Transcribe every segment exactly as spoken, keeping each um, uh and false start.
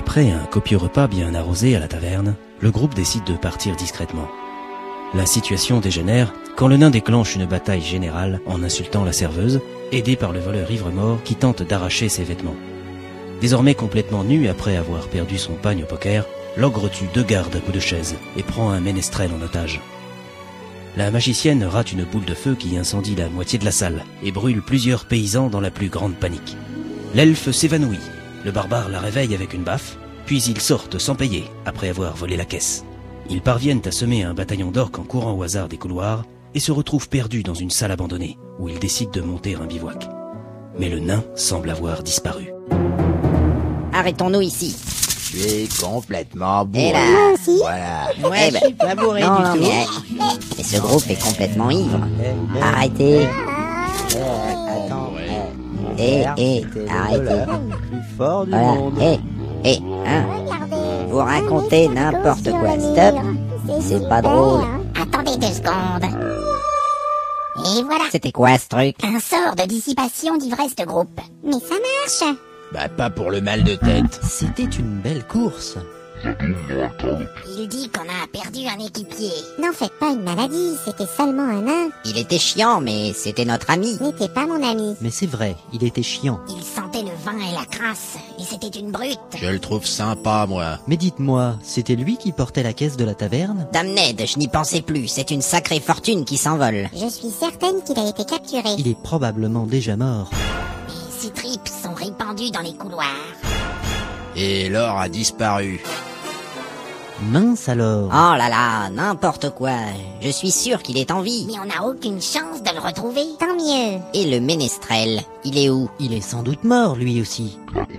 Après un copieux repas bien arrosé à la taverne, le groupe décide de partir discrètement. La situation dégénère quand le nain déclenche une bataille générale en insultant la serveuse, aidé par le voleur ivre-mort qui tente d'arracher ses vêtements. Désormais complètement nu après avoir perdu son pagne au poker, l'ogre tue deux gardes à coups de chaise et prend un ménestrel en otage. La magicienne rate une boule de feu qui incendie la moitié de la salle et brûle plusieurs paysans dans la plus grande panique. L'elfe s'évanouit, le barbare la réveille avec une baffe, puis ils sortent sans payer après avoir volé la caisse. Ils parviennent à semer un bataillon d'orques en courant au hasard des couloirs et se retrouvent perdus dans une salle abandonnée où ils décident de monter un bivouac. Mais le nain semble avoir disparu. Arrêtons-nous ici. Tu es complètement bourré. Et là, Moi aussi. Voilà. ouais, bah, Je suis pas bourré non, du non, tout. mais, mais ce groupe est complètement ivre. Arrêtez. Attends, Eh, eh, arrêtez. Plus fort du Voilà, monde. eh, eh, hein. Vous racontez n'importe quoi, stop. C'est pas drôle. Attendez deux secondes. Et voilà, C'était quoi ce truc? un sort de dissipation d'ivresse de groupe. Mais ça marche. Bah pas pour le mal de tête. C'était une belle course. Il dit qu'on a perdu un équipier. N'en faites pas une maladie, c'était seulement un nain. Il était chiant, mais c'était notre ami. N'était pas mon ami. Mais c'est vrai, il était chiant. Il sentait le vin et la crasse, et c'était une brute. Je le trouve sympa, moi. Mais dites-moi, c'était lui qui portait la caisse de la taverne? Dame Ned, je n'y pensais plus. C'est une sacrée fortune qui s'envole. Je suis certaine qu'il a été capturé. Il est probablement déjà mort. Et ses tripes sont répandues dans les couloirs. Et l'or a disparu. Mince alors. Oh là là, n'importe quoi. Je suis sûr qu'il est en vie. Mais on n'a aucune chance de le retrouver. Tant mieux. Et le ménestrel, il est où? Il est sans doute mort, lui aussi.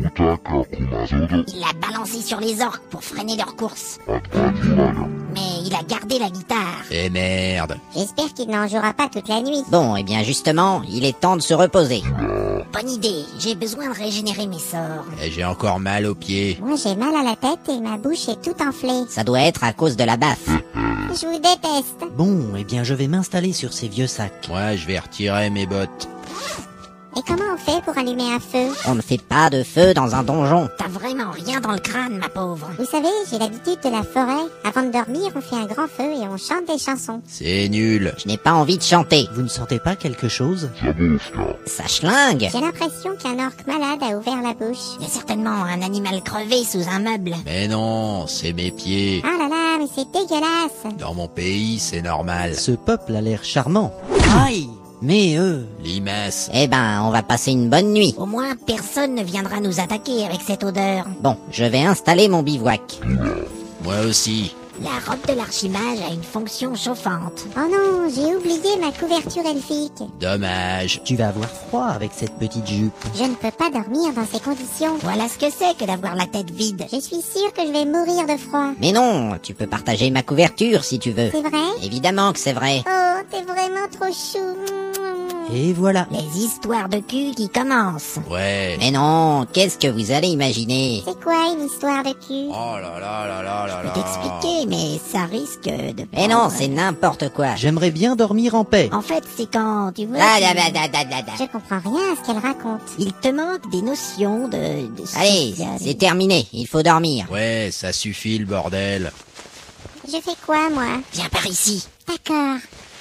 Il l'a balancé sur les orques pour freiner leur course. Mais il a gardé la guitare. Et merde. J'espère qu'il n'en jouera pas toute la nuit. Bon, eh bien justement, il est temps de se reposer. Bonne idée, j'ai besoin de régénérer mes sorts. Et j'ai encore mal aux pieds. Moi j'ai mal à la tête et ma bouche est toute enflée. Ça doit être à cause de la baffe. Je vous déteste. Bon, eh bien je vais m'installer sur ces vieux sacs. Moi, je vais retirer mes bottes. Et comment on fait pour allumer un feu? On ne fait pas de feu dans un donjon. T'as vraiment rien dans le crâne, ma pauvre. Vous savez, j'ai l'habitude de la forêt. Avant de dormir, on fait un grand feu et on chante des chansons. C'est nul. Je n'ai pas envie de chanter. Vous ne sentez pas quelque chose? Ça schlingue. J'ai l'impression qu'un orque malade a ouvert la bouche. Il y a certainement un animal crevé sous un meuble. Mais non, c'est mes pieds. Ah là là, mais c'est dégueulasse. Dans mon pays, c'est normal. Ce peuple a l'air charmant. Aïe! Mais eux... Limace. Eh ben, on va passer une bonne nuit. Au moins, personne ne viendra nous attaquer avec cette odeur. Bon, je vais installer mon bivouac. Moi aussi. La robe de l'archimage a une fonction chauffante. Oh non, j'ai oublié ma couverture elfique. Dommage. Tu vas avoir froid avec cette petite jupe. Je ne peux pas dormir dans ces conditions. Voilà ce que c'est que d'avoir la tête vide. Je suis sûre que je vais mourir de froid. Mais non, tu peux partager ma couverture si tu veux. C'est vrai? Évidemment que c'est vrai. Oh, t'es vraiment trop chou. Et voilà. Les histoires de cul qui commencent. Ouais. Mais non, qu'est-ce que vous allez imaginer? C'est quoi une histoire de cul? Oh là là là là là Je là. peux t'expliquer, mais ça risque de... Mais non, c'est n'importe quoi. J'aimerais bien dormir en paix. En fait, c'est quand, tu vois... Ah, tu- da, da, da, da, da, da. Je comprends rien à ce qu'elle raconte. Il te manque des notions de... de Allez, social. c'est terminé, il faut dormir. Ouais, ça suffit le bordel. Je fais quoi, moi? Viens par ici. D'accord.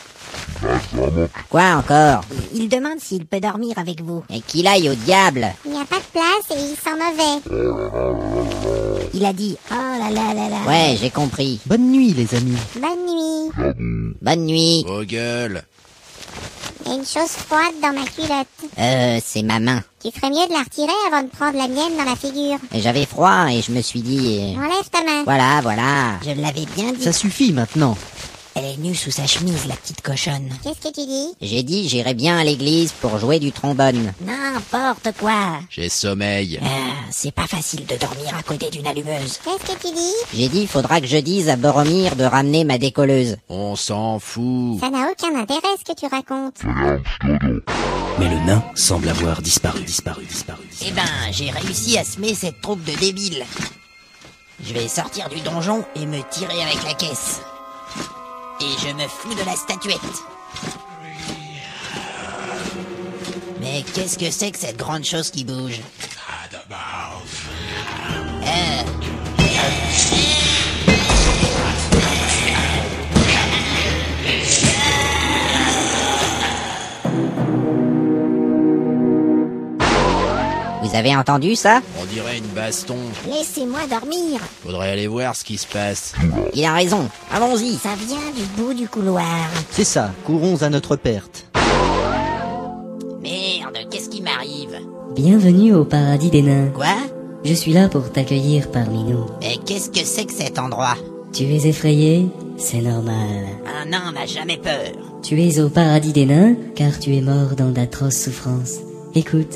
Quoi encore? Il demande s'il peut dormir avec vous. Et qu'il aille au diable. Il n'y a pas de place et il sent mauvais. Il a dit « Oh là là là là ». Ouais, j'ai compris. Bonne nuit, les amis. Bonne nuit. Bonne nuit. Vos gueules. Il y a une chose froide dans ma culotte. Euh, c'est ma main. Tu ferais mieux de la retirer avant de prendre la mienne dans la figure. Et j'avais froid et je me suis dit... euh, Enlève ta main. Voilà, voilà. Je l'avais bien dit. Ça suffit maintenant. Elle est nue sous sa chemise, la petite cochonne. Qu'est-ce que tu dis? J'ai dit j'irais bien à l'église pour jouer du trombone. N'importe quoi. J'ai sommeil. Ah, c'est pas facile de dormir à côté d'une allumeuse. Qu'est-ce que tu dis? J'ai dit faudra que je dise à Boromir de ramener ma décolleuse. On s'en fout. Ça n'a aucun intérêt ce que tu racontes. Mais le nain semble avoir disparu, disparu, disparu. disparu. Eh ben, j'ai réussi à semer cette troupe de débiles. Je vais sortir du donjon et me tirer avec la caisse. Et je me fous de la statuette. Mais qu'est-ce que c'est que cette grande chose qui bouge? Euh... Vous avez entendu ça? On dirait une baston. Laissez-moi dormir. Faudrait aller voir ce qui se passe. Il a raison, allons-y. Ça vient du bout du couloir. C'est ça, courons à notre perte. Merde, qu'est-ce qui m'arrive? Bienvenue au paradis des nains. Quoi? Je suis là pour t'accueillir parmi nous. Mais qu'est-ce que c'est que cet endroit? Tu es effrayé? C'est normal. Un nain n'a jamais peur. Tu es au paradis des nains, car tu es mort dans d'atroces souffrances. Écoute,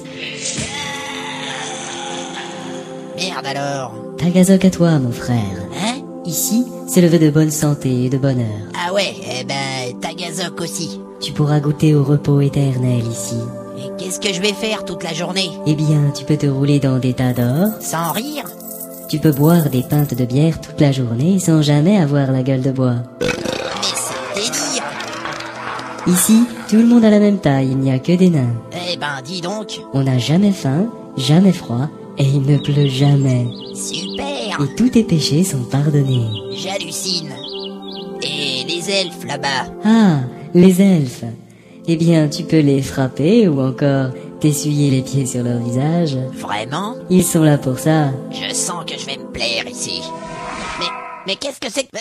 Merde alors. Tagazok à toi, mon frère. Hein? Ici, c'est le vœu de bonne santé et de bonheur. Ah ouais, eh ben, Tagazok aussi. Tu pourras goûter au repos éternel ici. Et qu'est-ce que je vais faire toute la journée? Eh bien, tu peux te rouler dans des tas d'or. Sans rire? Tu peux boire des pintes de bière toute la journée sans jamais avoir la gueule de bois. Mais c'est délire. Ici, tout le monde a la même taille, il n'y a que des nains. Eh ben, dis donc. On n'a jamais faim, jamais froid, et il ne pleut jamais. Super. Et tous tes péchés sont pardonnés. J'hallucine. Et les elfes là-bas? Ah, les elfes. Eh bien, tu peux les frapper ou encore t'essuyer les pieds sur leur visage. Vraiment? Ils sont là pour ça. Je sens que je vais me plaire ici. Mais, mais qu'est-ce que c'est que...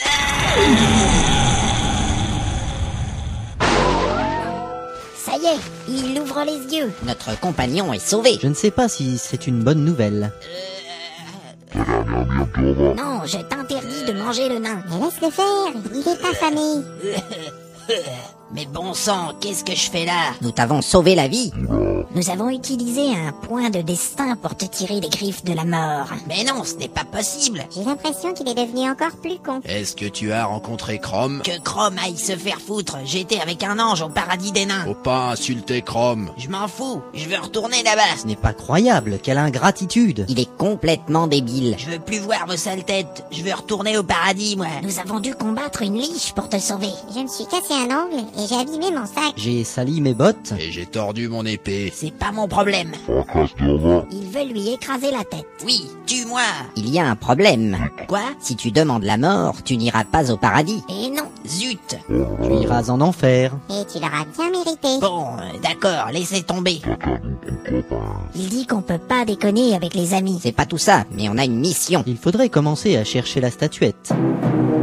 Ça y est, il ouvre les yeux. Notre compagnon est sauvé. Je ne sais pas si c'est une bonne nouvelle. Non, je t'interdis de manger le nain. Mais laisse-le faire, il est affamé. Mais bon sang, qu'est-ce que je fais là? Nous t'avons sauvé la vie. Nous avons utilisé un point de destin pour te tirer des griffes de la mort. Mais non, ce n'est pas possible. J'ai l'impression qu'il est devenu encore plus con. Est-ce que tu as rencontré Chrome? Que Chrome aille se faire foutre. J'étais avec un ange au paradis des nains. Faut pas insulter Chrome. Je m'en fous. Je veux retourner là-bas. Ce n'est pas croyable, quelle ingratitude. Il est complètement débile. Je veux plus voir vos sales têtes. Je veux retourner au paradis, moi. Nous avons dû combattre une liche pour te sauver. Je me suis cassé un ongle et j'ai abîmé mon sac. J'ai sali mes bottes. Et j'ai tordu mon épée. C'est pas mon problème. Il veut lui écraser la tête. Oui, tue-moi. Il y a un problème. Quoi? Si tu demandes la mort, tu n'iras pas au paradis. Et non. Zut. Tu iras en enfer. Et tu l'auras bien mérité. Bon, euh, d'accord, laissez tomber. Il dit qu'on peut pas déconner avec les amis. C'est pas tout ça, mais on a une mission. Il faudrait commencer à chercher la statuette.